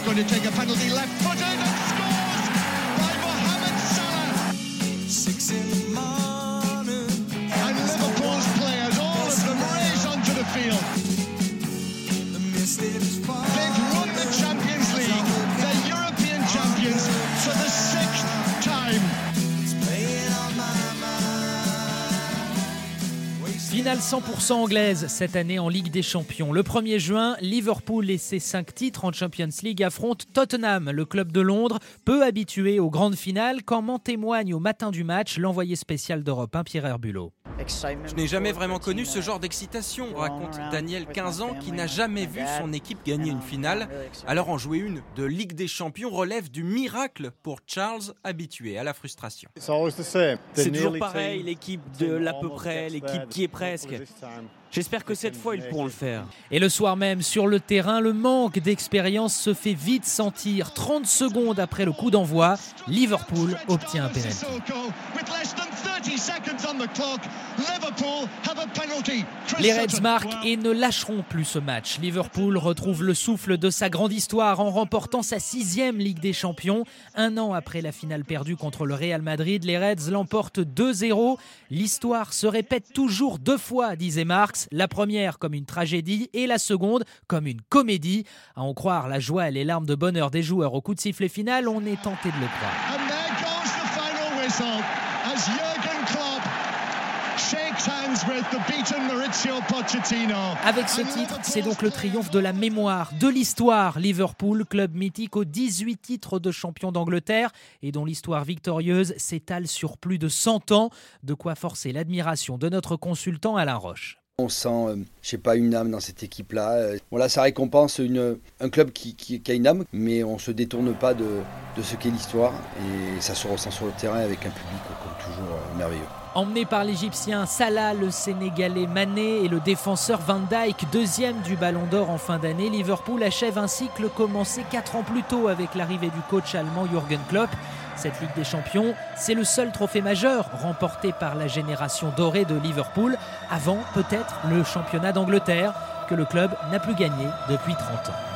going to take a penalty left-footed and scores by Mohamed Salah. 6 in the morning. And Liverpool's players, all of them race onto the field. The mist is falling. They've won the Champions League. They're European champions for the 6th time. It's playing on my mind. Finale 100% anglaise cette année en Ligue des Champions. Le 1er juin, Liverpool et ses 5 titres en Champions League affrontent Tottenham, le club de Londres, peu habitué aux grandes finales, comme en témoigne au matin du match l'envoyé spécial d'Europe 1, Pierre Herbulot. Je n'ai jamais vraiment connu ce genre d'excitation, raconte Daniel, 15 ans, qui n'a jamais vu son équipe gagner une finale. Alors en jouer une de Ligue des Champions relève du miracle pour Charles, habitué à la frustration. C'est toujours pareil, l'équipe de l'à peu près, l'équipe qui est presque. J'espère que cette fois, ils pourront le faire. Et le soir même, sur le terrain, le manque d'expérience se fait vite sentir. 30 secondes après le coup d'envoi, Liverpool obtient un pénalty. Les Reds marquent et ne lâcheront plus ce match. Liverpool retrouve le souffle de sa grande histoire en remportant sa 6e Ligue des Champions. Un an après la finale perdue contre le Real Madrid, les Reds l'emportent 2-0. L'histoire se répète toujours 2 fois, disait Marx. La première comme une tragédie et la seconde comme une comédie. À en croire la joie et les larmes de bonheur des joueurs au coup de sifflet final, on est tenté de le croire. And there goes the final whistle as Jürgen Klopp shakes hands with the beaten Mauricio Pochettino. Avec ce titre, c'est donc le triomphe de la mémoire, de l'histoire. Liverpool, club mythique aux 18 titres de champion d'Angleterre et dont l'histoire victorieuse s'étale sur plus de 100 ans. De quoi forcer l'admiration de notre consultant Alain Roche. On sent, une âme dans cette équipe-là. Voilà, ça récompense un club qui a une âme, mais on ne se détourne pas de ce qu'est l'histoire. Et ça se ressent sur le terrain avec un public, comme toujours, merveilleux. Emmené par l'Égyptien Salah, le Sénégalais Mané et le défenseur Van Dijk, 2e du Ballon d'Or en fin d'année, Liverpool achève un cycle commencé 4 ans plus tôt avec l'arrivée du coach allemand Jürgen Klopp. Cette Ligue des Champions, c'est le seul trophée majeur remporté par la génération dorée de Liverpool, avant peut-être le championnat d'Angleterre, que le club n'a plus gagné depuis 30 ans.